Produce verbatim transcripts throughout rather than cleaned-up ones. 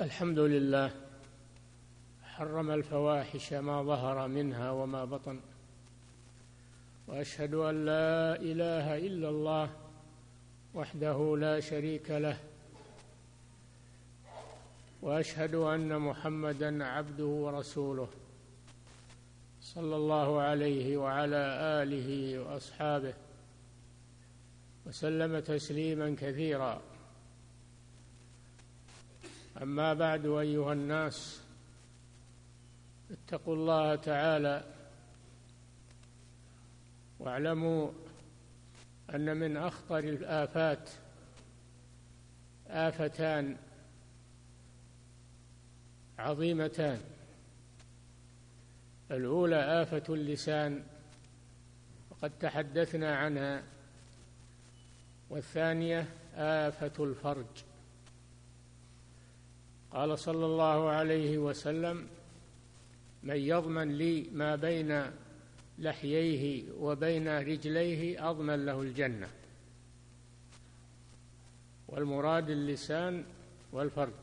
الحمد لله حرم الفواحش ما ظهر منها وما بطن، وأشهد أن لا إله إلا الله وحده لا شريك له، وأشهد أن محمدًا عبده ورسوله صلى الله عليه وعلى آله وأصحابه وسلم تسليمًا كثيرا. أما بعد، أيها الناس، اتقوا الله تعالى واعلموا أن من أخطر الآفات آفتان عظيمتان: الأولى آفة اللسان وقد تحدثنا عنها، والثانية آفة الفرج. قال صلى الله عليه وسلم: من يضمن لي ما بين لحييه وبين رجليه أضمن له الجنة. والمراد اللسان والفرج.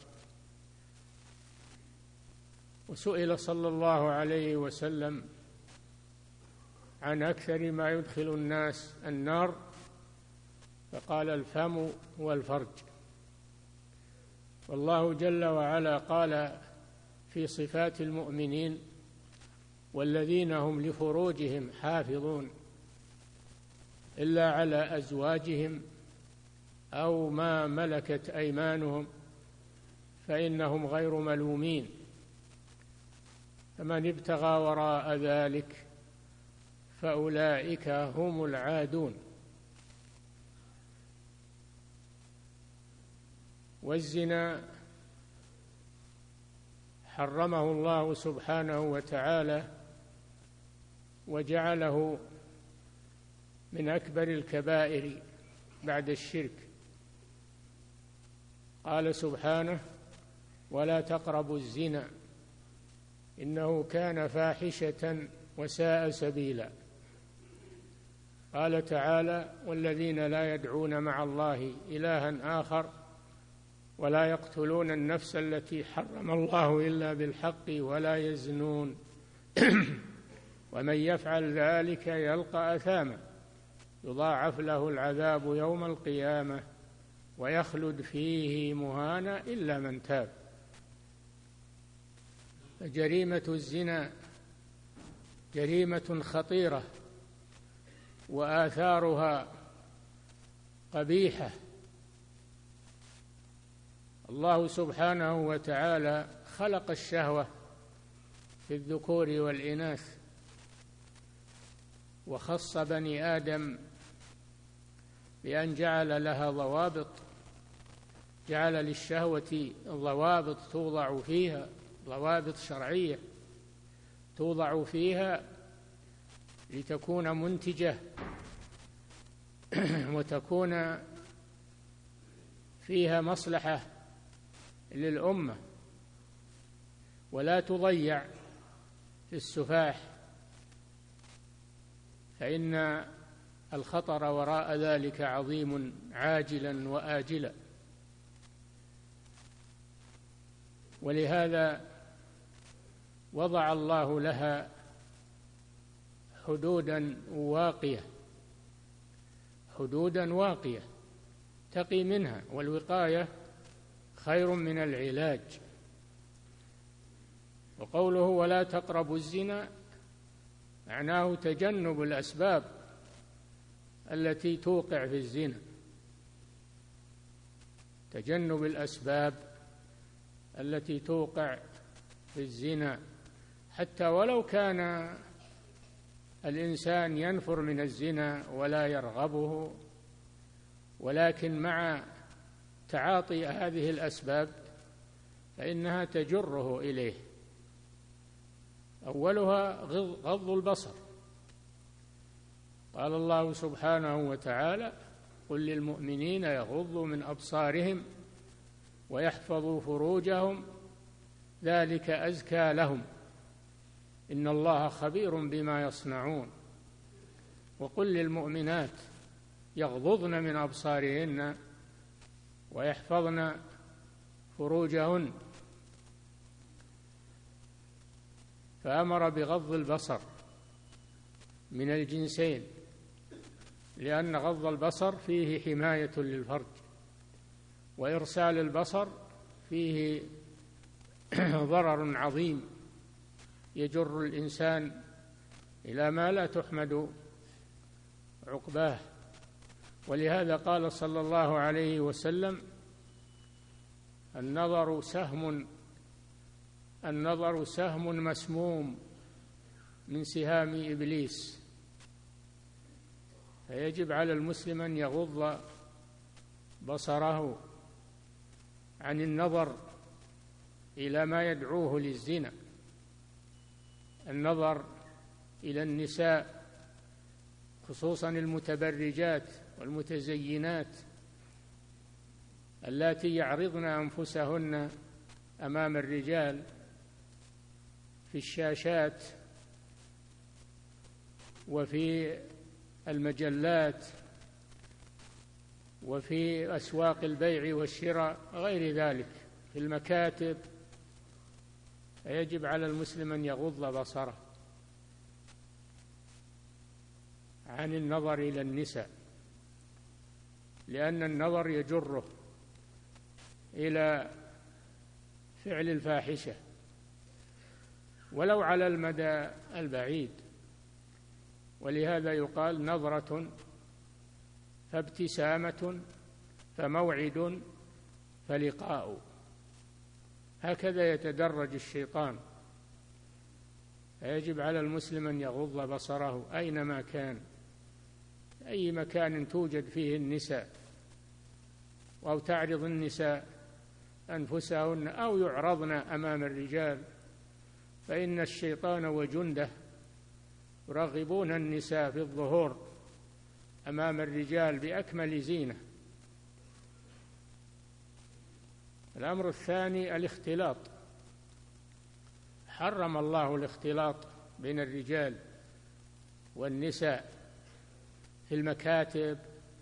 وسئل صلى الله عليه وسلم عن أكثر ما يدخل الناس النار، فقال: الفم والفرج. والله جل وعلا قال في صفات المؤمنين: والذين هم لفروجهم حافظون إلا على أزواجهم أو ما ملكت أيمانهم فإنهم غير ملومين، فمن ابتغى وراء ذلك فأولئك هم العادون. والزنا حرمه الله سبحانه وتعالى وجعله من أكبر الكبائر بعد الشرك. قال سبحانه: ولا تقربوا الزنا إنه كان فاحشة وساء سبيلا. قال تعالى: والذين لا يدعون مع الله إلها آخر ولا يقتلون النفس التي حرم الله إلا بالحق ولا يزنون ومن يفعل ذلك يلقى أثاما يضاعف له العذاب يوم القيامة ويخلد فيه مهانا إلا من تاب. فجريمة الزنا جريمة خطيرة وآثارها قبيحة. الله سبحانه وتعالى خلق الشهوة في الذكور والإناث، وخص بني آدم بأن جعل لها ضوابط، جعل للشهوة ضوابط توضع فيها، ضوابط شرعية توضع فيها لتكون منتجة وتكون فيها مصلحة للأمة، ولا تضيع في السفاح، فإن الخطر وراء ذلك عظيم عاجلا وآجلا. ولهذا وضع الله لها حدودا واقية حدودا واقية تقي منها، والوقاية خير من العلاج. وقوله ولا تقربوا الزنا معناه تجنب الأسباب التي توقع في الزنا، تجنب الأسباب التي توقع في الزنا، حتى ولو كان الإنسان ينفر من الزنا ولا يرغبه، ولكن مع تعاطي هذه الأسباب فإنها تجره إليه. أولها غض البصر. قال الله سبحانه وتعالى: قل للمؤمنين يغضوا من أبصارهم ويحفظوا فروجهم ذلك أزكى لهم إن الله خبير بما يصنعون. وقل للمؤمنات يغضضن من أبصارهن ويحفظن فروجهن فأمر بغض البصر من الجنسين، لأن غض البصر فيه حماية للفرج، وإرسال البصر فيه ضرر عظيم يجر الإنسان إلى ما لا تحمد عقباه. ولهذا قال صلى الله عليه وسلم: النظر سهم النظر سهم مسموم من سهام إبليس. فيجب على المسلم أن يغض بصره عن النظر إلى ما يدعوه للزنا، النظر إلى النساء خصوصا المتبرجات والمتزينات اللاتي يعرضن أنفسهن أمام الرجال في الشاشات وفي المجلات وفي أسواق البيع والشراء وغير ذلك في المكاتب. فيجب على المسلم أن يغض بصره عن النظر إلى النساء، لأن النظر يجره إلى فعل الفاحشة ولو على المدى البعيد. ولهذا يقال: نظرة فابتسامة فموعد فلقاء. هكذا يتدرج الشيطان. فيجب على المسلم أن يغض بصره أينما كان، أي مكان توجد فيه النساء أو تعرض النساء أنفسهن أو يعرضن أمام الرجال، فإن الشيطان وجنده يرغبون النساء في الظهور أمام الرجال بأكمل زينة. الأمر الثاني الاختلاط. حرم الله الاختلاط بين الرجال والنساء في المكاتب،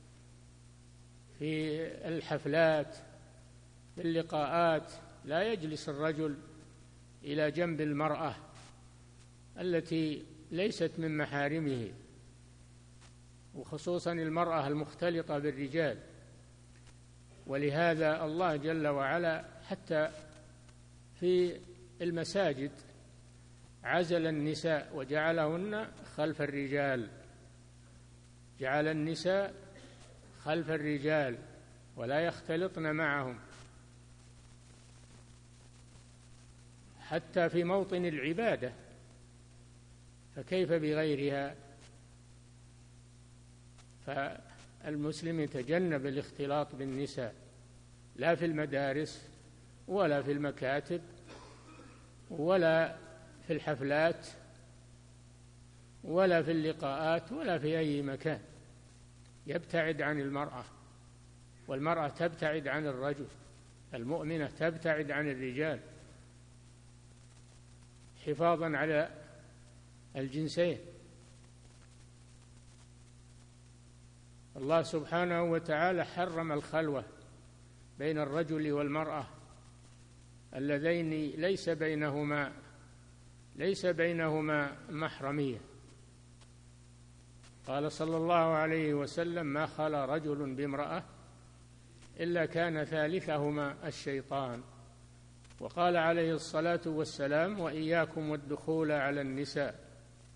في الحفلات، في اللقاءات. لا يجلس الرجل إلى جنب المرأة التي ليست من محارمه، وخصوصا المرأة المختلطة بالرجال. ولهذا الله جل وعلا حتى في المساجد عزل النساء وجعلهن خلف الرجال، جعل النساء خلف الرجال ولا يختلطن معهم، حتى في موطن العبادة، فكيف بغيرها؟ فالمسلم يتجنب الاختلاط بالنساء، لا في المدارس ولا في المكاتب ولا في الحفلات ولا في اللقاءات ولا في أي مكان. يبتعد عن المرأة، والمرأة تبتعد عن الرجل، المؤمنة تبتعد عن الرجال حفاظا على الجنسين. الله سبحانه وتعالى حرم الخلوة بين الرجل والمرأة اللذين ليس بينهما ليس بينهما محرمية. قال صلى الله عليه وسلم: ما خلا رجل بامرأة إلا كان ثالثهما الشيطان. وقال عليه الصلاة والسلام: وإياكم والدخول على النساء.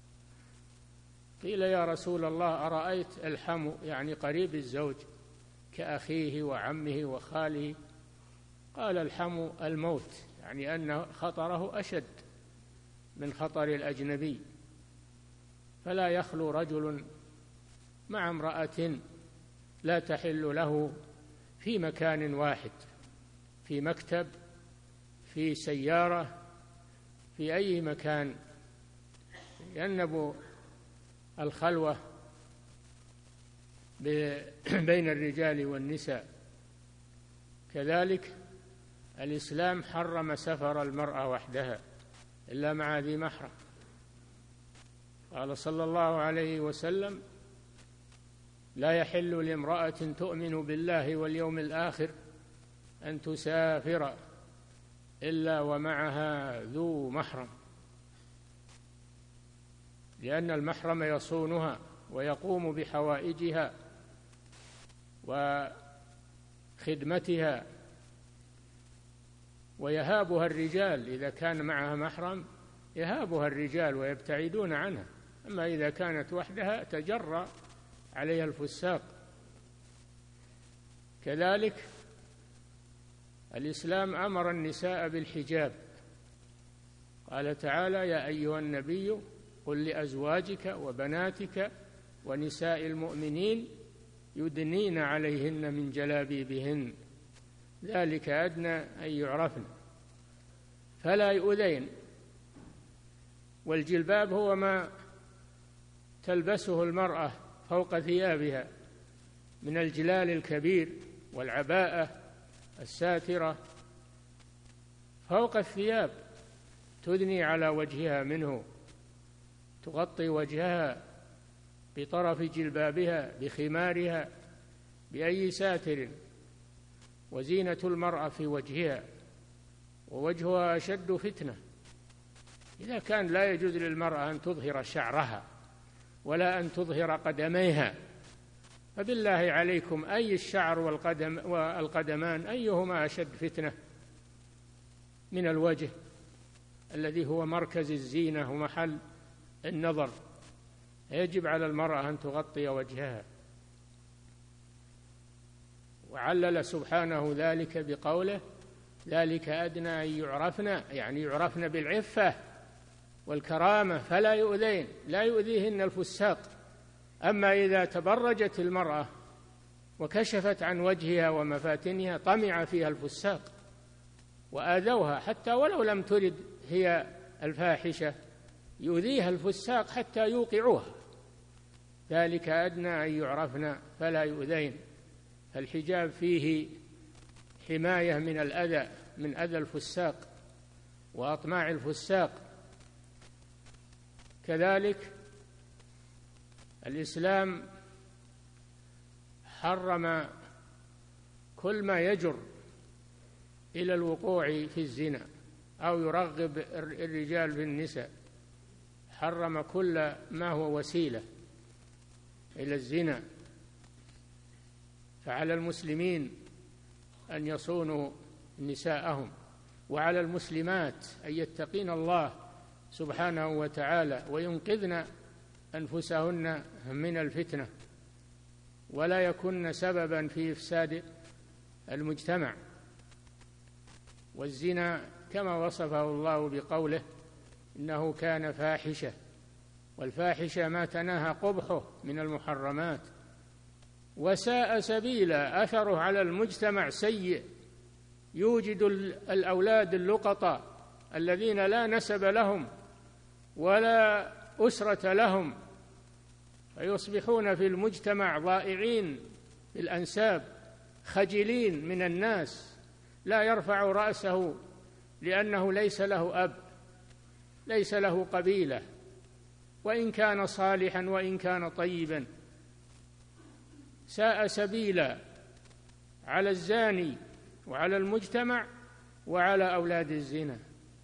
قيل: يا رسول الله، أرأيت الحم، يعني قريب الزوج كأخيه وعمه وخاله؟ قال: الحم الموت، يعني أن خطره أشد من خطر الأجنبي. فلا يخلو رجل مع امرأة لا تحل له في مكان واحد، في مكتب، في سيارة، في أي مكان. يجنب الخلوة بين الرجال والنساء. كذلك الإسلام حرم سفر المرأة وحدها إلا مع ذي محرم. قال صلى الله عليه وسلم: لا يحل لامرأة تؤمن بالله واليوم الآخر أن تسافر إلا ومعها ذو محرم. لأن المحرم يصونها ويقوم بحوائجها وخدمتها، ويهابها الرجال إذا كان معها محرم، يهابها الرجال ويبتعدون عنها. أما إذا كانت وحدها تجرأ عليها الفساق. كذلك الإسلام أمر النساء بالحجاب، قال تعالى: يا أيها النبي قل لأزواجك وبناتك ونساء المؤمنين يدنين عليهن من جلابيبهن ذلك أدنى أن يعرفن فلا يؤذين. والجلباب هو ما تلبسه المرأة فوق ثيابها من الجلال الكبير والعباءة الساترة فوق الثياب، تدني على وجهها منه، تغطي وجهها بطرف جلبابها بخمارها بأي ساتر. وزينة المرأة في وجهها، ووجهها أشد فتنة. إذا كان لا يجوز للمرأة أن تظهر شعرها ولا أن تظهر قدميها، فبالله عليكم أي الشعر والقدم والقدمان أيهما أشد فتنة من الوجه الذي هو مركز الزينة ومحل النظر؟ يجب على المرأة أن تغطي وجهها. وعلل سبحانه ذلك بقوله: ذلك أدنى أن يعرفن، يعني يعرفن بالعفة والكرامة فلا يؤذين، لا يؤذيهن الفساق. أما إذا تبرجت المرأة وكشفت عن وجهها ومفاتنها طمع فيها الفساق وآذوها، حتى ولو لم ترد هي الفاحشة يؤذيها الفساق حتى يوقعوها. ذلك أدنى أن يعرفن فلا يؤذين. الحجاب فيه حماية من الأذى، من أذى الفساق وأطماع الفساق. كذلك الإسلام حرم كل ما يجر إلى الوقوع في الزنا أو يرغب الرجال في النساء، حرم كل ما هو وسيلة إلى الزنا. فعلى المسلمين أن يصونوا نساءهم، وعلى المسلمات أن يتقين الله سبحانه وتعالى وينقذن أنفسهن من الفتنة ولا يكن سببا في إفساد المجتمع. والزنا كما وصفه الله بقوله: إنه كان فاحشة، والفاحشة ما تناهى قبحه من المحرمات، وساء سبيلا، أثره على المجتمع سيء، يوجد الأولاد اللقطة الذين لا نسب لهم ولا أسرة لهم، فيصبحون في المجتمع ضائعين بالأنساب، خجلين من الناس، لا يرفع رأسه لأنه ليس له أب، ليس له قبيلة، وإن كان صالحا وإن كان طيبا. ساء سبيلا على الزاني وعلى المجتمع وعلى أولاد الزنا،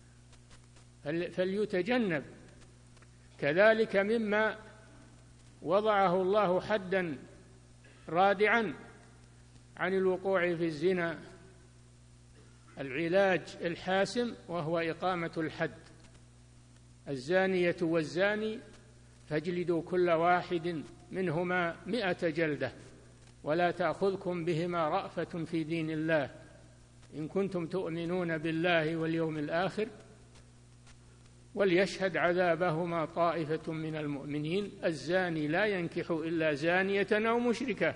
فليتجنب. كذلك مما وضعه الله حدا رادعا عن الوقوع في الزنا العلاج الحاسم، وهو إقامة الحد: الزانية والزاني فاجلدوا كل واحد منهما مئة جلدة ولا تأخذكم بهما رأفة في دين الله إن كنتم تؤمنون بالله واليوم الآخر وليشهد عذابهما طائفة من المؤمنين. الزاني لا ينكح إلا زانية أو مشركة،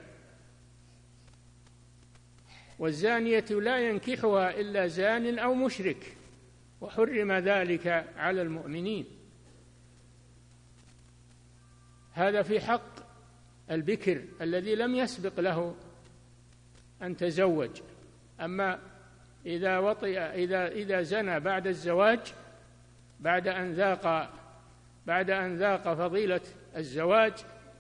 والزانية لا ينكحها إلا زان أو مشرك، وحرم ذلك على المؤمنين. هذا في حق البكر الذي لم يسبق له أن تزوج. أما إذا وطئ إذا إذا زنى بعد الزواج، بعد أن ذاق بعد أن ذاق فضيلة الزواج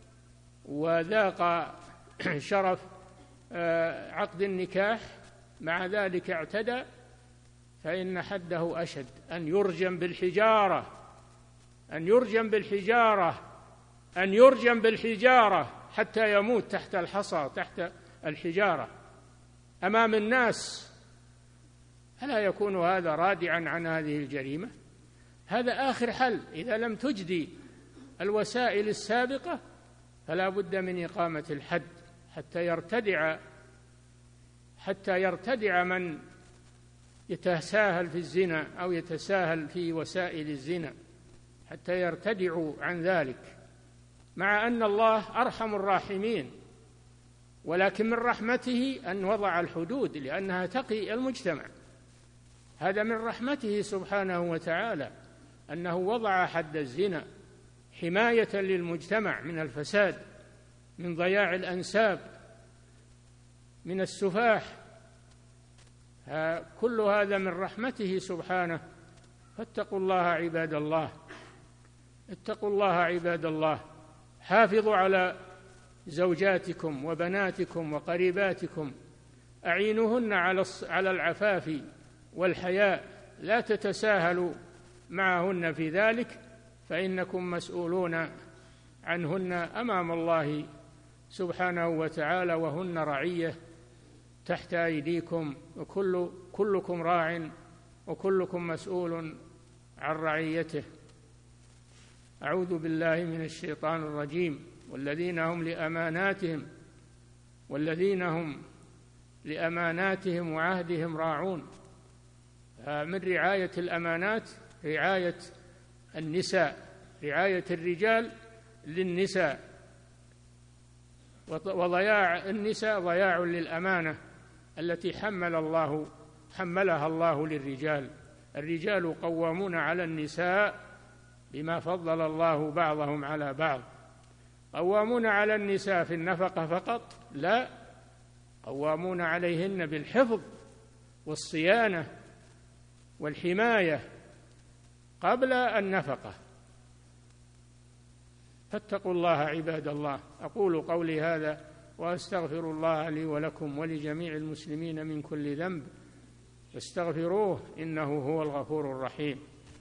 وذاق شرف عقد النكاح، مع ذلك اعتدى، فإن حده أشد: أن يرجم بالحجارة أن يرجم بالحجارة أن يرجم بالحجارة حتى يموت تحت الحصى تحت الحجارة أمام الناس، ألا يكون هذا رادعا عن هذه الجريمة؟ هذا آخر حل. إذا لم تجدي الوسائل السابقة فلا بد من إقامة الحد حتى يرتدع حتى يرتدع من يتساهل في الزنا أو يتساهل في وسائل الزنا، حتى يرتدعوا عن ذلك، مع أن الله أرحم الراحمين، ولكن من رحمته أن وضع الحدود لأنها تقي المجتمع. هذا من رحمته سبحانه وتعالى أنه وضع حد الزنا حماية للمجتمع من الفساد، من ضياع الأنساب، من السفاح. كل هذا من رحمته سبحانه. فاتقوا الله عباد الله، اتقوا الله عباد الله. حافظوا على زوجاتكم وبناتكم وقريباتكم، أعينوهن على العفاف والحياء، لا تتساهلوا معهن في ذلك، فإنكم مسؤولون عنهن أمام الله سبحانه وتعالى، وهن رعية تحت أيديكم، وكل كلكم راع وكلكم مسؤول عن رعيته. أعوذ بالله من الشيطان الرجيم. والذين هم لأماناتهم والذين هم لأماناتهم وعهدهم راعون. من رعاية الأمانات رعاية النساء، رعاية الرجال للنساء، وضياع النساء ضياع للأمانة التي حمل الله حملها الله للرجال. الرجال قوامون على النساء بما فضل الله بعضهم على بعض. قوامون على النساء في النفقة فقط؟ لا، قوامون عليهن بالحفظ والصيانة والحماية قبل النفقة. فاتقوا الله عباد الله. أقول قولي هذا وأستغفر الله لي ولكم ولجميع المسلمين من كل ذنب، فاستغفروه إنه هو الغفور الرحيم.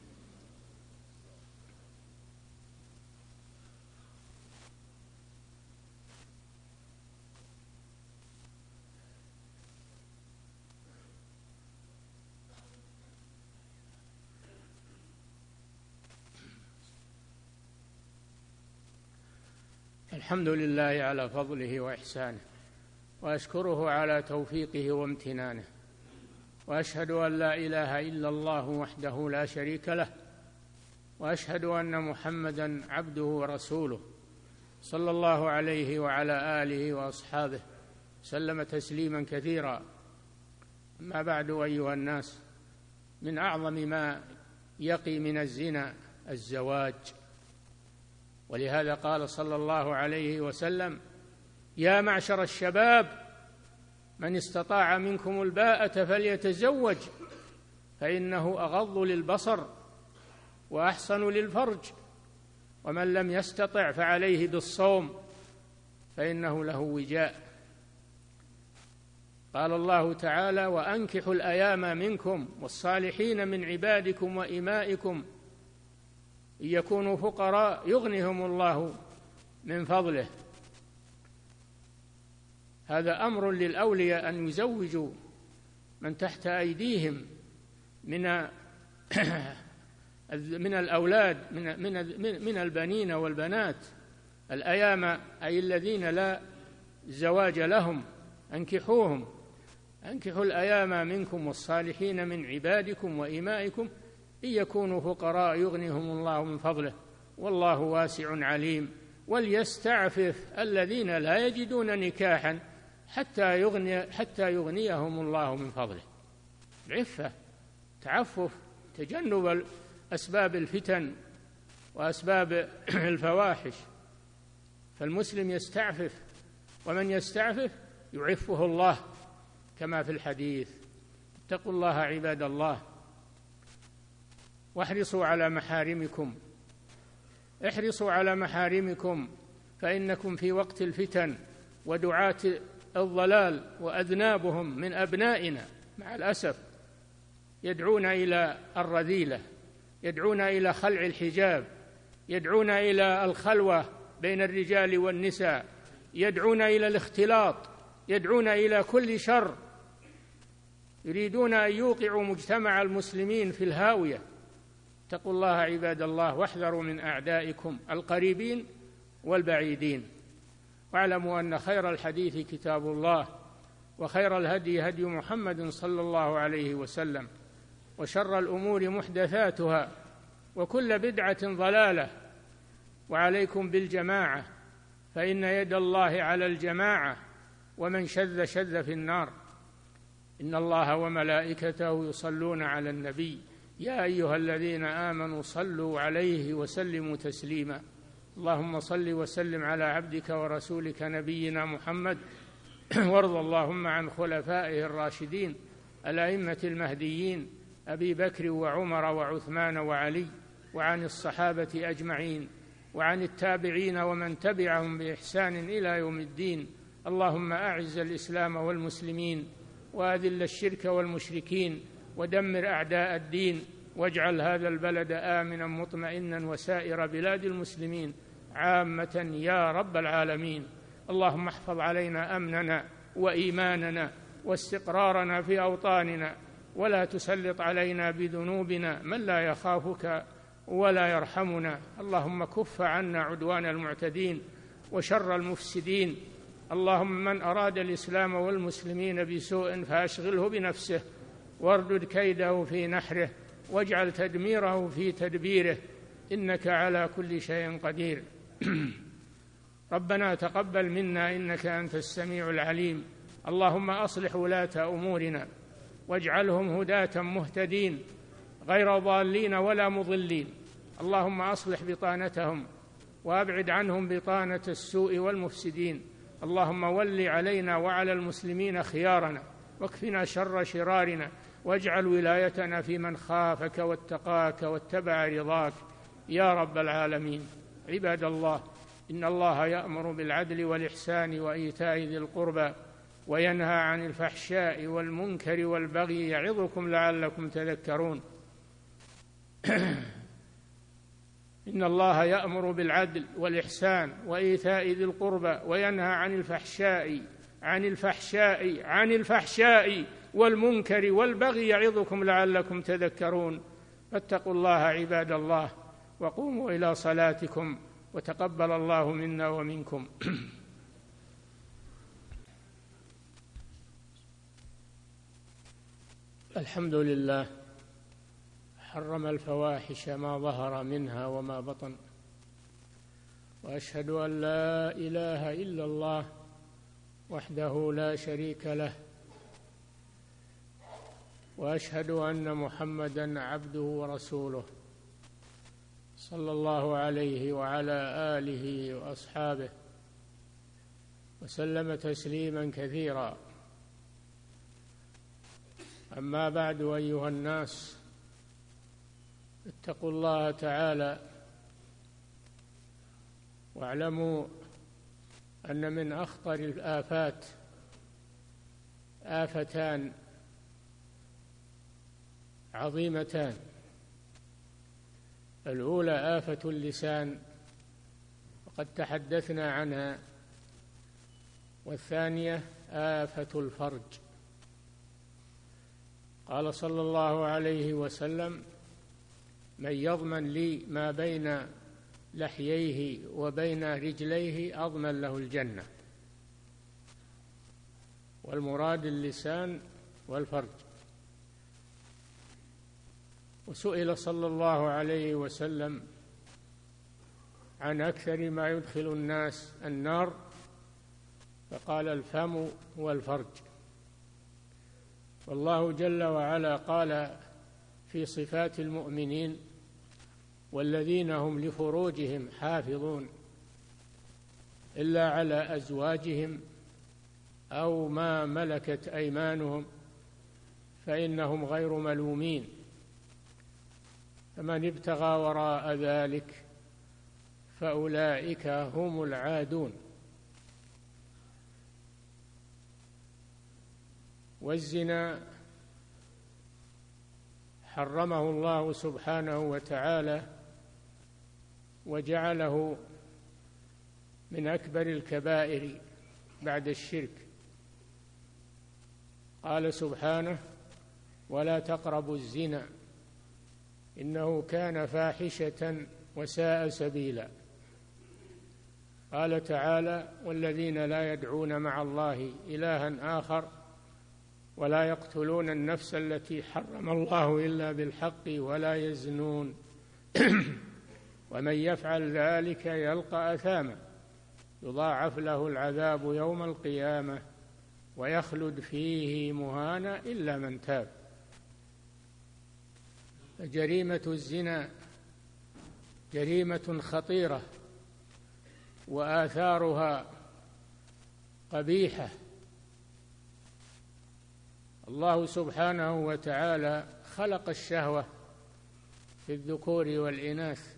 الحمد لله على فضله وإحسانه، وأشكره على توفيقه وامتنانه، وأشهد أن لا إله إلا الله وحده لا شريك له، وأشهد أن محمدًا عبده ورسوله صلى الله عليه وعلى آله وأصحابه سلم تسليمًا كثيرا. أما بعد، أيها الناس، من أعظم ما يقي من الزنا الزواج، ولهذا قال صلى الله عليه وسلم: يا معشر الشباب من استطاع منكم الباءة فليتزوج فإنه أغض للبصر وأحصن للفرج، ومن لم يستطع فعليه بالصوم فإنه له وجاء. قال الله تعالى: وأنكحوا الأيام منكم والصالحين من عبادكم وإمائكم إن يكونوا فقراء يغنهم الله من فضله. هذا أمر للأولياء أن يزوجوا من تحت أيديهم من من الأولاد، من من من البنين والبنات. الأيام أي الذين لا زواج لهم، أنكحوهم. أنكحوا الأيام منكم والصالحين من عبادكم وإمائكم إن يكونوا فقراء يغنيهم الله من فضله والله واسع عليم. وليستعفف الذين لا يجدون نكاحا حتى يغني حتى يغنيهم الله من فضله. العفة، تعفف، تجنب أسباب الفتن وأسباب الفواحش. فالمسلم يستعفف، ومن يستعفف يعفه الله كما في الحديث. اتقوا الله عباد الله، واحرصوا على محارمكم احرصوا على محارمكم فإنكم في وقت الفتن ودعاة الضلال وأذنابهم من أبنائنا مع الأسف يدعون إلى الرذيلة، يدعون إلى خلع الحجاب، يدعون إلى الخلوة بين الرجال والنساء، يدعون إلى الاختلاط، يدعون إلى كل شر، يريدون أن يوقعوا مجتمع المسلمين في الهاوية. اتقوا الله عباد الله واحذروا من أعدائكم القريبين والبعيدين. واعلموا أن خير الحديث كتاب الله، وخير الهدي هدي محمد صلى الله عليه وسلم، وشر الأمور محدثاتها، وكل بدعة ضلالة. وعليكم بالجماعة، فإن يد الله على الجماعة، ومن شذ شذ في النار. إن الله وملائكته يصلون على النبي يا أيها الذين آمنوا صلوا عليه وسلموا تسليما. اللهم صل وسلم على عبدك ورسولك نبينا محمد، وارض اللهم عن خلفائه الراشدين الأئمة المهديين أبي بكر وعمر وعثمان وعلي، وعن الصحابة أجمعين، وعن التابعين ومن تبعهم بإحسان إلى يوم الدين. اللهم أعز الإسلام والمسلمين، وأذل الشرك والمشركين، ودمر أعداء الدين، واجعل هذا البلد آمنا مطمئنا وسائر بلاد المسلمين عامة يا رب العالمين. اللهم احفظ علينا أمننا وإيماننا واستقرارنا في أوطاننا، ولا تسلط علينا بذنوبنا من لا يخافك ولا يرحمنا. اللهم كف عنا عدوان المعتدين وشر المفسدين. اللهم من أراد الإسلام والمسلمين بسوء فأشغله بنفسه، واردد كيده في نحره، واجعل تدميره في تدبيره، إنك على كل شيء قدير. ربنا تقبل منا إنك أنت السميع العليم. اللهم أصلح ولاة أمورنا، واجعلهم هداة مهتدين غير ضالين ولا مضلين. اللهم أصلح بطانتهم، وأبعد عنهم بطانة السوء والمفسدين. اللهم ول علينا وعلى المسلمين خيارنا، واكفنا شر شرارنا، واجعل ولايتنا في من خافك واتقاك واتبع رضاك يا رب العالمين. عباد الله، إن الله يأمر بالعدل والإحسان وإيتاء ذي القربى، وينهى عن الفحشاء والمنكر والبغي، يعظكم لعلكم تذكرون. إن الله يأمر بالعدل والإحسان وإيتاء ذي القربى، وينهى عن الفحشاء عن الفحشاء عن الفحشاء والمنكر والبغي، يعظكم لعلكم تذكرون. فاتقوا الله عباد الله، وقوموا إلى صلاتكم، وتقبل الله منا ومنكم. الحمد لله، حرم الفواحش ما ظهر منها وما بطن، وأشهد أن لا إله إلا الله وحده لا شريك له، وأشهد أن محمدًا عبده ورسوله صلى الله عليه وعلى آله وأصحابه وسلم تسليمًا كثيرا. أما بعد، أيها الناس، اتقوا الله تعالى، واعلموا أن من أخطر الآفات آفتان عظيمتان. الأولى آفة اللسان، وقد تحدثنا عنها، والثانية آفة الفرج. قال صلى الله عليه وسلم: من يضمن لي ما بين لحييه وبين رجليه أضمن له الجنة. والمراد اللسان والفرج. وسئل صلى الله عليه وسلم عن أكثر ما يدخل الناس النار، فقال: الفم والفرج. والله جل وعلا قال في صفات المؤمنين: والذين هم لفروجهم حافظون إلا على أزواجهم أو ما ملكت أيمانهم فإنهم غير ملومين، فمن ابتغى وراء ذلك فأولئك هم العادون. والزنا حرمه الله سبحانه وتعالى وجعله من أكبر الكبائر بعد الشرك. قال سبحانه: ولا تقربوا الزنا إنه كان فاحشة وساء سبيلا. قال تعالى: والذين لا يدعون مع الله إلها آخر ولا يقتلون النفس التي حرم الله إلا بالحق ولا يزنون ومن يفعل ذلك يلقى أثاما يضاعف له العذاب يوم القيامة ويخلد فيه مهانا إلا من تاب. جريمة الزنا جريمة خطيرة وآثارها قبيحة. الله سبحانه وتعالى خلق الشهوة في الذكور والإناث،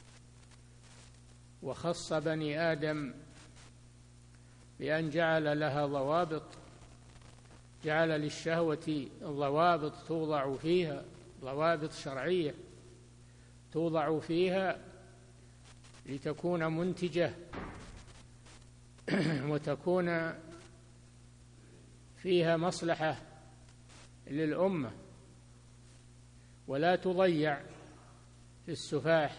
وخص بني آدم بأن جعل لها ضوابط، جعل للشهوة ضوابط توضع فيها، ضوابط شرعية توضع فيها لتكون منتجة وتكون فيها مصلحة للأمة، ولا تضيع في السفاح،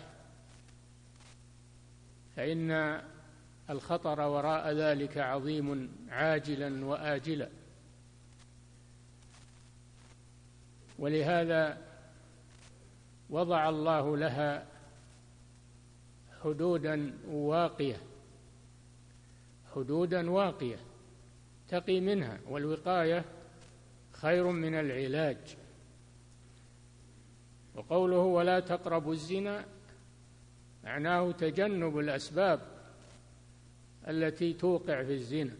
فإن الخطر وراء ذلك عظيم عاجلا وآجلا. ولهذا وضع الله لها حدودا واقية، حدودا واقية تقي منها، والوقاية خير من العلاج. وقوله ولا تقربوا الزنا معناه تجنب الأسباب التي توقع في الزنا،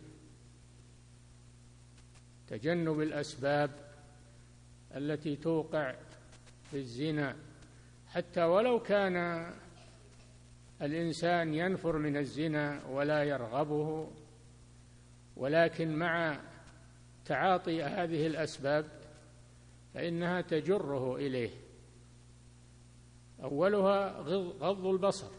تجنب الأسباب التي توقع في الزنا، حتى ولو كان الإنسان ينفر من الزنا ولا يرغبه، ولكن مع تعاطي هذه الأسباب فإنها تجره إليه. أولها غض البصر.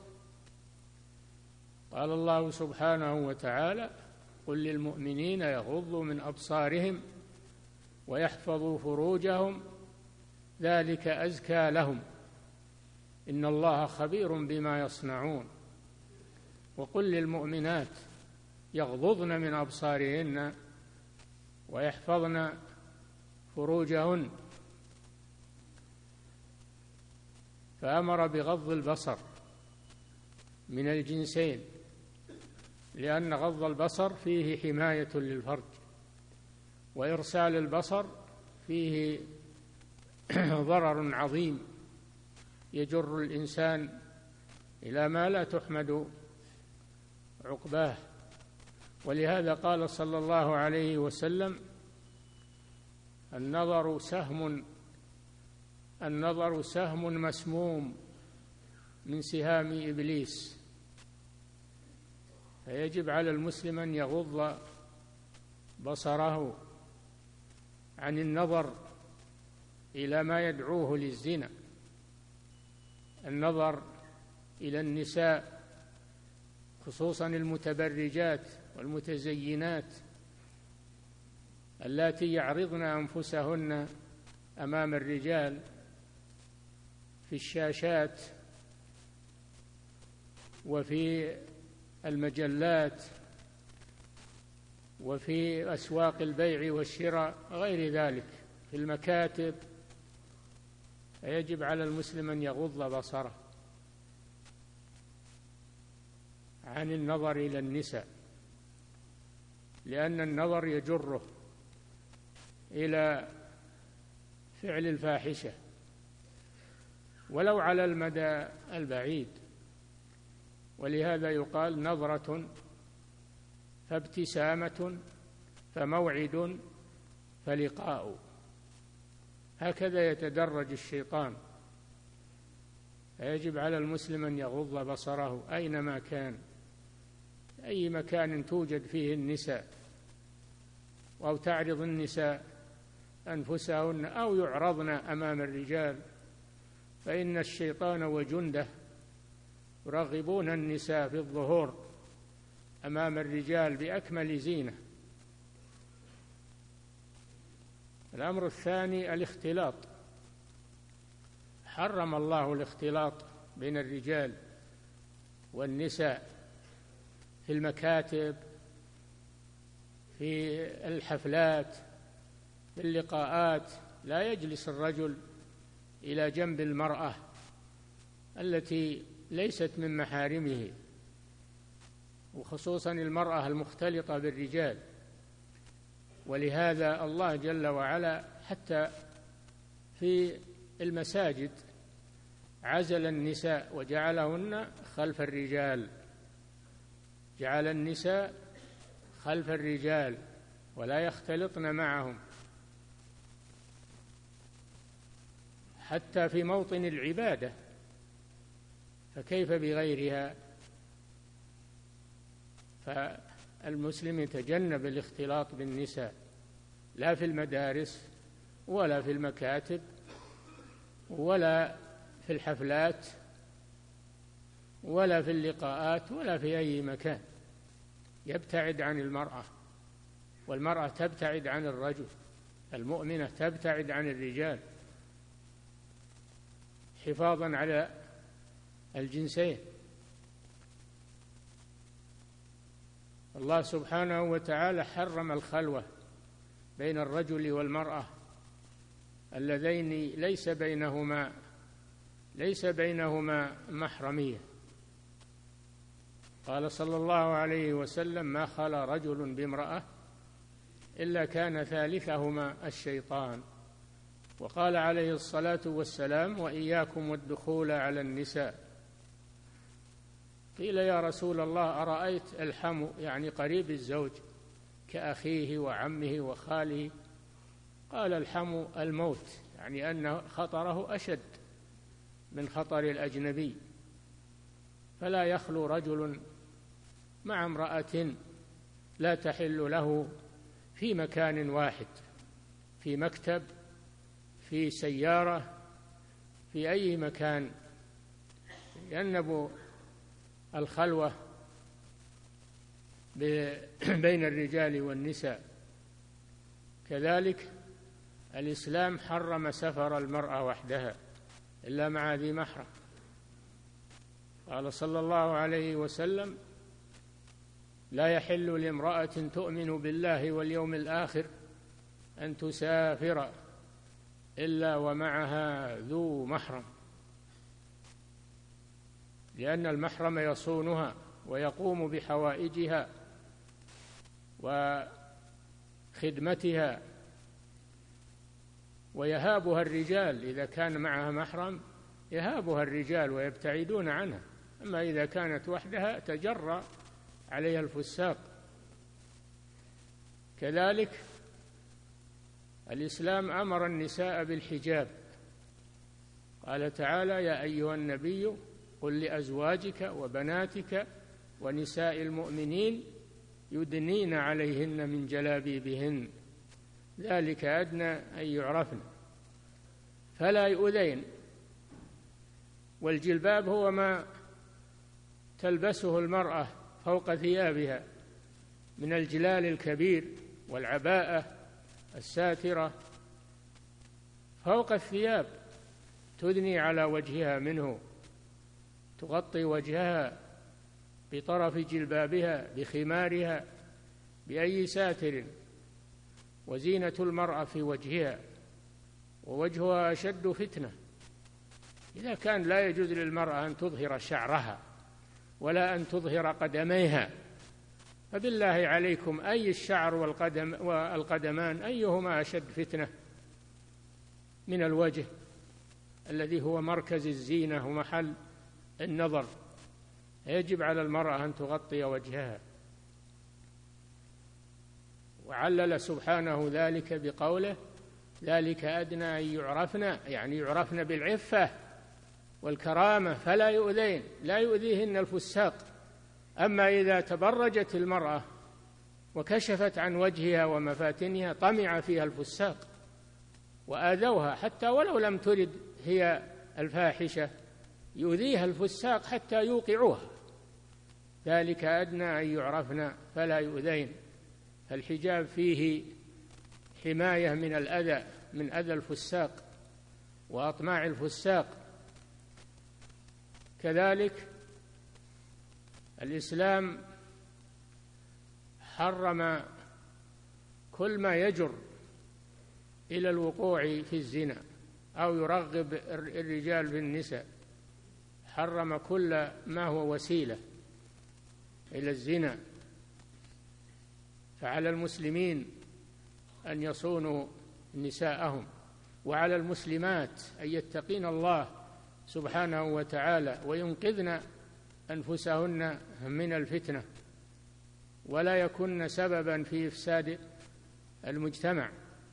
قال الله سبحانه وتعالى: قل للمؤمنين يغضوا من أبصارهم ويحفظوا فروجهم ذلك أزكى لهم إن الله خبير بما يصنعون. وقل للمؤمنات يغضضن من أبصارهن ويحفظن فروجهن، فأمر بغض البصر من الجنسين، لأن غض البصر فيه حماية للفرج، وإرسال البصر فيه ضرر عظيم يجر الإنسان إلى ما لا تحمد عقباه. ولهذا قال صلى الله عليه وسلم: النظر سهم النظر سهم مسموم من سهام إبليس. فيجب على المسلم أن يغض بصره عن النظر إلى ما يدعوه للزنا، النظر إلى النساء خصوصا المتبرجات والمتزينات اللاتي يعرضن أنفسهن أمام الرجال في الشاشات وفي المجلات وفي أسواق البيع والشراء غير ذلك في المكاتب. فيجب على المسلم أن يغض بصره عن النظر إلى النساء، لأن النظر يجره إلى فعل الفاحشة ولو على المدى البعيد. ولهذا يقال: نظرة فابتسامة فموعد فلقاء. هكذا يتدرج الشيطان. فيجب على المسلم أن يغض بصره أينما كان، أي مكان توجد فيه النساء أو تعرض النساء أنفسهن أو يعرضن أمام الرجال، فإن الشيطان وجنده يرغبون النساء في الظهور أمام الرجال بأكمل زينة. الأمر الثاني الاختلاط، حرم الله الاختلاط بين الرجال والنساء في المكاتب، في الحفلات، في اللقاءات. لا يجلس الرجل إلى جنب المرأة التي ليست من محارمه، وخصوصا المرأة المختلطة بالرجال. ولهذا الله جل وعلا حتى في المساجد عزل النساء وجعلهن خلف الرجال، جعل النساء خلف الرجال ولا يختلطن معهم. حتى في موطن العبادة، فكيف بغيرها؟ فالمسلم يتجنب الاختلاط بالنساء، لا في المدارس ولا في المكاتب ولا في الحفلات ولا في اللقاءات ولا في أي مكان. يبتعد عن المرأة، والمرأة تبتعد عن الرجل، المؤمنة تبتعد عن الرجال حفاظا على الجنسين. الله سبحانه وتعالى حرم الخلوة بين الرجل والمرأة اللذين ليس بينهما ليس بينهما محرمية. قال صلى الله عليه وسلم: ما خلا رجل بامرأة إلا كان ثالثهما الشيطان. وقال عليه الصلاة والسلام: وإياكم والدخول على النساء. قيل: يا رسول الله، أرأيت الحم، يعني قريب الزوج كأخيه وعمه وخاله؟ قال: الحم الموت، يعني أن خطره أشد من خطر الأجنبي. فلا يخلو رجل مع امرأة لا تحل له في مكان واحد، في مكتب، في سيارة، في أي مكان. يجنب الخلوة بين الرجال والنساء. كذلك الإسلام حرم سفر المرأة وحدها إلا مع ذي محرم. قال صلى الله عليه وسلم: لا يحل لامرأة تؤمن بالله واليوم الآخر أن تسافر إلا ومعها ذو محرم، لأن المحرم يصونها ويقوم بحوائجها وخدمتها، ويهابها الرجال. إذا كان معها محرم يهابها الرجال ويبتعدون عنها، أما إذا كانت وحدها تجرى عليها الفساق. كذلك الإسلام أمر النساء بالحجاب. قال تعالى: يا أيها النبي قل لأزواجك وبناتك ونساء المؤمنين يدنين عليهن من جلابيبهن ذلك أدنى أن يعرفن فلا يؤذين. والجلباب هو ما تلبسه المرأة فوق ثيابها من الجلال الكبير والعباءة الساترة فوق الثياب، تدني على وجهها منه، تغطي وجهها بطرف جلبابها بخمارها بأي ساتر. وزينة المرأة في وجهها، ووجهها أشد فتنة. إذا كان لا يجوز للمرأة أن تظهر شعرها ولا أن تظهر قدميها، فبالله عليكم أي الشعر والقدم والقدمان أيهما أشد فتنة من الوجه الذي هو مركز الزينة ومحل النظر؟ يجب على المرأة أن تغطي وجهها. وعلل سبحانه ذلك بقوله: ذلك أدنى أن يعرفن، يعني يعرفن بالعفة والكرامة فلا يؤذين، لا يؤذيهن الفساق. أما إذا تبرجت المرأة وكشفت عن وجهها ومفاتنها طمع فيها الفساق وآذوها، حتى ولو لم ترد هي الفاحشة يؤذيها الفساق حتى يوقعوها، ذلك أدنى أن يعرفن فلا يؤذين. فالحجاب فيه حماية من الأذى، من أذى الفساق وأطماع الفساق. كذلك الإسلام حرم كل ما يجر إلى الوقوع في الزنا أو يرغب الرجال في النساء، حرم كل ما هو وسيلة إلى الزنا. فعلى المسلمين أن يصونوا نساءهم، وعلى المسلمات أن يتقين الله سبحانه وتعالى وينقذن أنفسهن من الفتنة ولا يكن سببا في إفساد المجتمع.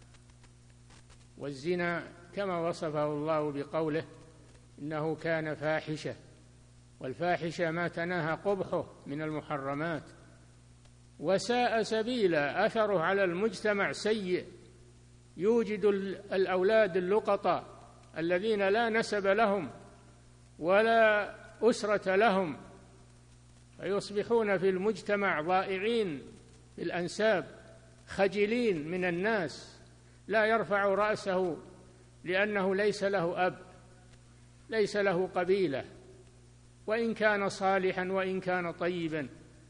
والزنا كما وصفه الله بقوله إنه كان فاحشة، والفاحشة ما تناهى قبحه من المحرمات، وساء سبيلا، أثره على المجتمع سيء، يوجد الأولاد اللقطة الذين لا نسب لهم ولا أسرة لهم، فيصبحون في المجتمع ضائعين بالأنساب، خجلين من الناس، لا يرفع رأسه لأنه ليس له أب، ليس له قبيلة، وإن كان صالحا وإن كان طيبا.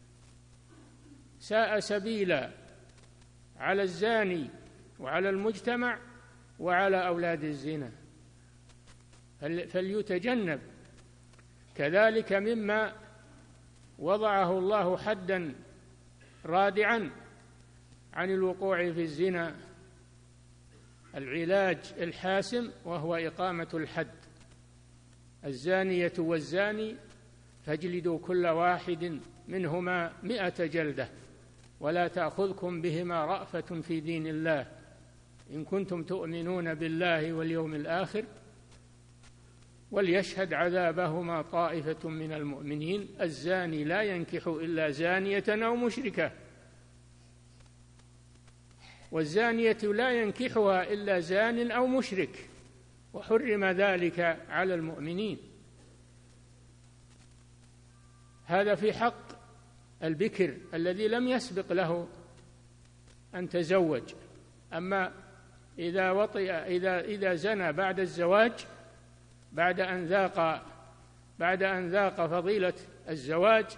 ساء سبيلا على الزاني وعلى المجتمع وعلى أولاد الزنا، فليتجنب. كذلك مما وضعه الله حدا رادعا عن الوقوع في الزنا العلاج الحاسم، وهو إقامة الحد: الزانية والزاني فاجلدوا كل واحد منهما مئة جلدة ولا تأخذكم بهما رأفة في دين الله إن كنتم تؤمنون بالله واليوم الآخر وليشهد عذابهما طائفة من المؤمنين. الزاني لا ينكح إلا زانية أو مشركة، والزانية لا ينكحها إلا زان أو مشرك، وحرم ذلك على المؤمنين. هذا في حق البكر الذي لم يسبق له أن تزوج. أما إذا وطئ إذا إذا زنى بعد الزواج، بعد أن ذاق بعد أن ذاق فضيلة الزواج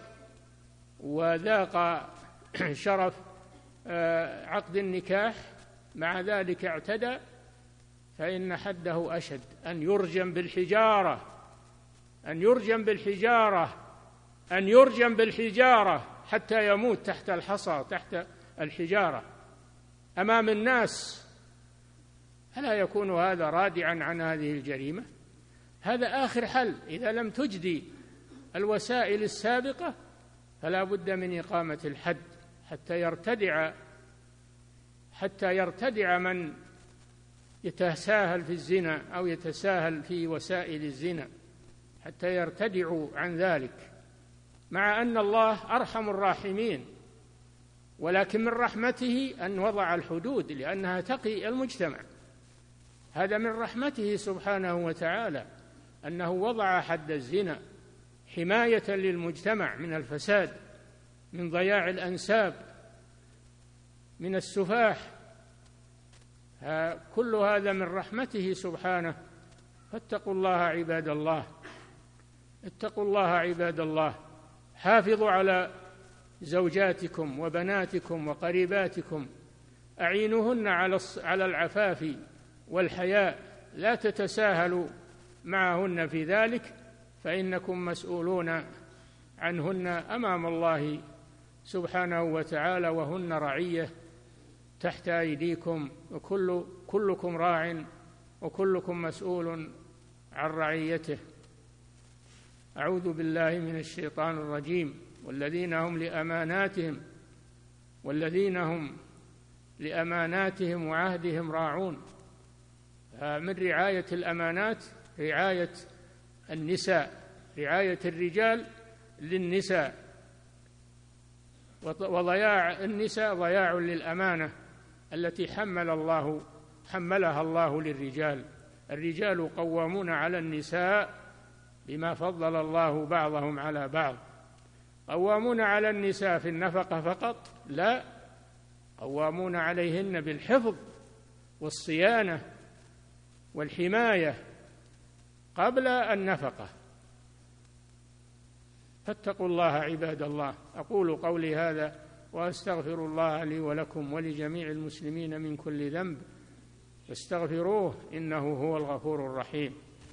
وذاق شرف عقد النكاح، مع ذلك اعتدى، فإن حده أشد: أن يرجم بالحجارة، أن يرجم بالحجارة، أن يرجم بالحجارة حتى يموت تحت الحصى، تحت الحجارة أمام الناس. ألا يكون هذا رادعا عن هذه الجريمة؟ هذا آخر حل. إذا لم تجدي الوسائل السابقة فلا بد من إقامة الحد حتى يرتدع حتى يرتدع من يتساهل في الزنا أو يتساهل في وسائل الزنا، حتى يرتدعوا عن ذلك. مع أن الله أرحم الراحمين، ولكن من رحمته أن وضع الحدود لأنها تقي المجتمع. هذا من رحمته سبحانه وتعالى أنه وضع حد الزنا حماية للمجتمع من الفساد، من ضياع الأنساب، من السفاح. كل هذا من رحمته سبحانه. فاتقوا الله عباد الله، اتقوا الله عباد الله. حافظوا على زوجاتكم وبناتكم وقريباتكم، أعينوهن على العفاف والحياء، لا تتساهلوا معهن في ذلك، فإنكم مسؤولون عنهن أمام الله سبحانه وتعالى، وهن رعية تحت أيديكم، وكل كلكم راع وكلكم مسؤول عن رعيته. أعوذ بالله من الشيطان الرجيم. والذين هم لأماناتهم والذين هم لأماناتهم وعهدهم راعون. من رعاية الأمانات رعاية النساء، رعاية الرجال للنساء، وضياع النساء ضياع للأمانة التي حمل الله حملها الله للرجال. الرجال قوامون على النساء بما فضل الله بعضهم على بعض. قوامون على النساء في النفقة فقط؟ لا، قوامون عليهن بالحفظ والصيانة والحماية قبل النفقة. فاتقوا الله عباد الله. أقول قولي هذا وأستغفر الله لي ولكم ولجميع المسلمين من كل ذنب، فاستغفروه إنه هو الغفور الرحيم.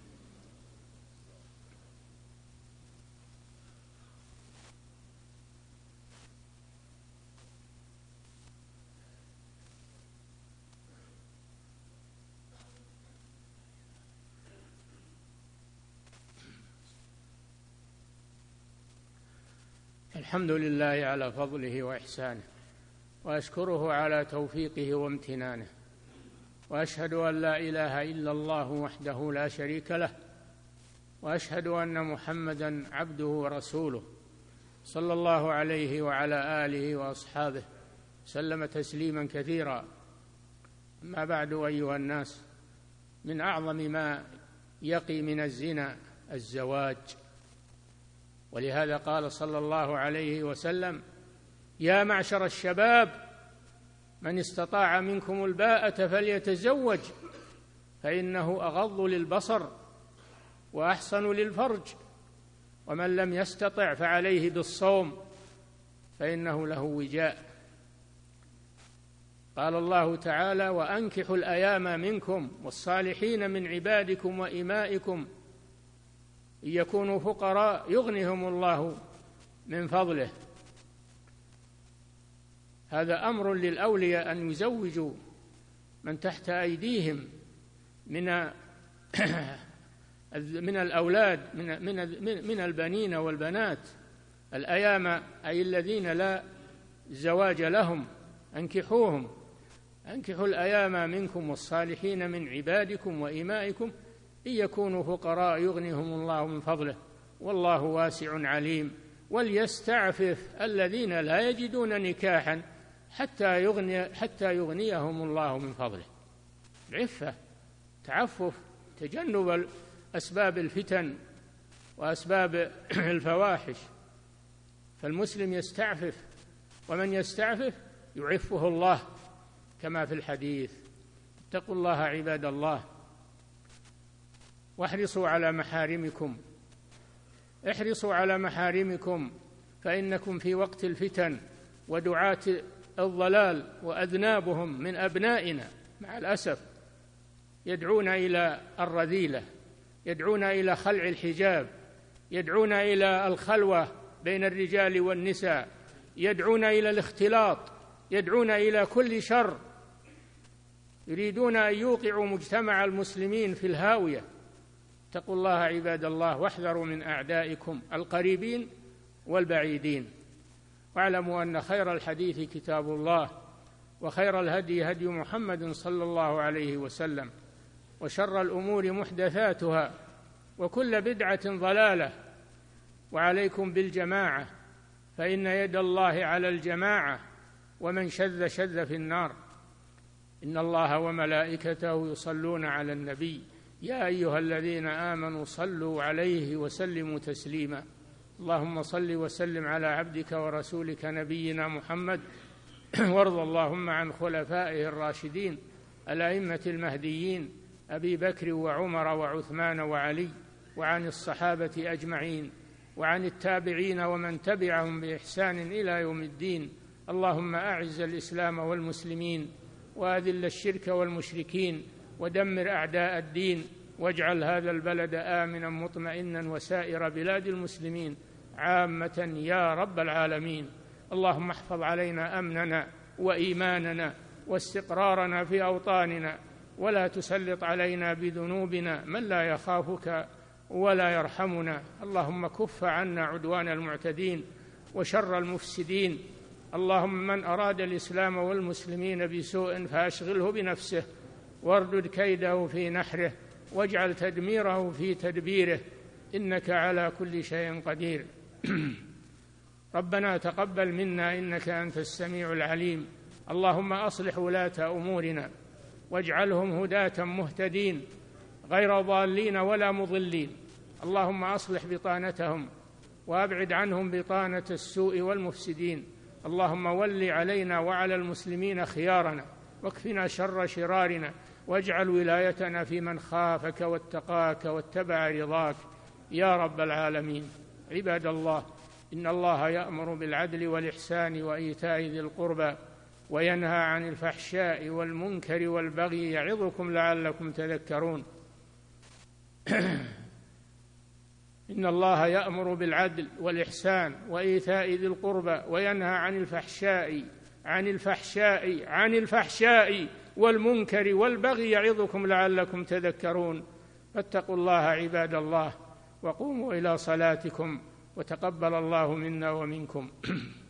الحمد لله على فضله وإحسانه، وأشكره على توفيقه وامتنانه، وأشهد أن لا إله إلا الله وحده لا شريك له، وأشهد أن محمدًا عبده ورسوله صلى الله عليه وعلى آله وأصحابه سلم تسليمًا كثيرا. أما بعد أيها الناس، من أعظم ما يقي من الزنا الزواج، ولهذا قال صلى الله عليه وسلم: يا معشر الشباب من استطاع منكم الباءة فليتزوج فإنه أغض للبصر وأحصن للفرج، ومن لم يستطع فعليه بالصوم فإنه له وجاء. قال الله تعالى: وأنكحوا الأيام منكم والصالحين من عبادكم وإمائكم إن يكونوا فقراء يغنهم الله من فضله. هذا أمر للأولياء أن يزوجوا من تحت أيديهم من من الأولاد من من من البنين والبنات. الأيام أي الذين لا زواج لهم أنكحوهم. أنكحوا الأيام منكم والصالحين من عبادكم وإمائكم إن يكونوا فقراء يغنيهم الله من فضله والله واسع عليم. وليستعفف الذين لا يجدون نكاحا حتى يغني حتى يغنيهم الله من فضله. العفة، تعفف، تجنب أسباب الفتن وأسباب الفواحش. فالمسلم يستعفف، ومن يستعفف يعفه الله كما في الحديث. اتقوا الله عباد الله، واحرصوا على محارمكم. احرصوا على محارمكم فإنكم في وقت الفتن ودعاة الضلال وأذنابهم من أبنائنا مع الأسف يدعون إلى الرذيلة، يدعون إلى خلع الحجاب، يدعون إلى الخلوة بين الرجال والنساء، يدعون إلى الاختلاط، يدعون إلى كل شر، يريدون أن يوقعوا مجتمع المسلمين في الهاوية. اتقوا الله عباد الله، واحذروا من أعدائكم القريبين والبعيدين. واعلموا أن خير الحديث كتاب الله، وخير الهدي هدي محمد صلى الله عليه وسلم، وشر الأمور محدثاتها، وكل بدعة ضلالة. وعليكم بالجماعة، فإن يد الله على الجماعة، ومن شذ شذ في النار. إن الله وملائكته يصلون على النبي يا أيها الذين آمنوا صلوا عليه وسلموا تسليما. اللهم صل وسلم على عبدك ورسولك نبينا محمد، وارض اللهم عن خلفائه الراشدين الأئمة المهديين أبي بكر وعمر وعثمان وعلي، وعن الصحابة أجمعين، وعن التابعين ومن تبعهم بإحسان إلى يوم الدين. اللهم أعز الإسلام والمسلمين، وأذل الشرك والمشركين، ودمر أعداء الدين، واجعل هذا البلد آمنا مطمئنا وسائر بلاد المسلمين عامة يا رب العالمين. اللهم احفظ علينا أمننا وإيماننا واستقرارنا في أوطاننا، ولا تسلط علينا بذنوبنا من لا يخافك ولا يرحمنا. اللهم كف عنا عدوان المعتدين وشر المفسدين. اللهم من أراد الإسلام والمسلمين بسوء فأشغله بنفسه، واردد كيده في نحره، واجعل تدميره في تدبيره، إنك على كل شيء قدير. ربنا تقبل منا إنك أنت السميع العليم. اللهم أصلح ولاة أمورنا، واجعلهم هداة مهتدين غير ضالين ولا مضلين. اللهم أصلح بطانتهم وأبعد عنهم بطانة السوء والمفسدين. اللهم ول علينا وعلى المسلمين خيارنا واكفنا شر شرارنا، واجعل ولايتنا في من خافك واتقاك واتبع رضاك يا رب العالمين. عباد الله، إن الله يأمر بالعدل والإحسان وإيتاء ذي القربى وينهى عن الفحشاء والمنكر والبغي يعظكم لعلكم تذكرون. إن الله يأمر بالعدل والإحسان وإيتاء ذي القربى وينهى عن الفحشاء عن الفحشاء عن الفحشاء والمنكر والبغي يعظكم لعلكم تذكرون. فاتقوا الله عباد الله وقوموا إلى صلاتكم وتقبل الله منا ومنكم.